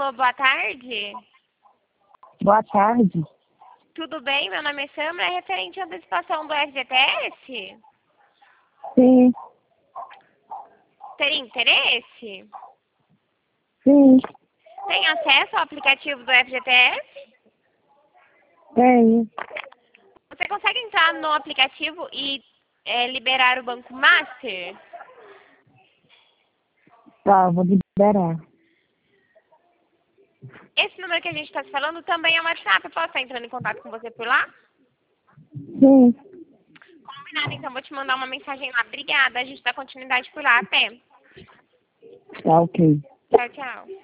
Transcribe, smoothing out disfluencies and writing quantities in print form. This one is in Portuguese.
Alô, boa tarde. Boa tarde. Tudo bem? Meu nome é Sandra. É referente à antecipação do FGTS? Sim, Teria interesse? sim, Tem acesso ao aplicativo do FGTS? tenho. Você consegue entrar no aplicativo e liberar o Banco Master? Tá, vou liberar. Esse número que a gente está se falando também é um WhatsApp. Eu posso estar entrando em contato com você por lá? Sim, Combinado, então vou te mandar uma mensagem lá. Obrigada. A gente dá continuidade por lá. Até. tá ok. Tchau, tchau.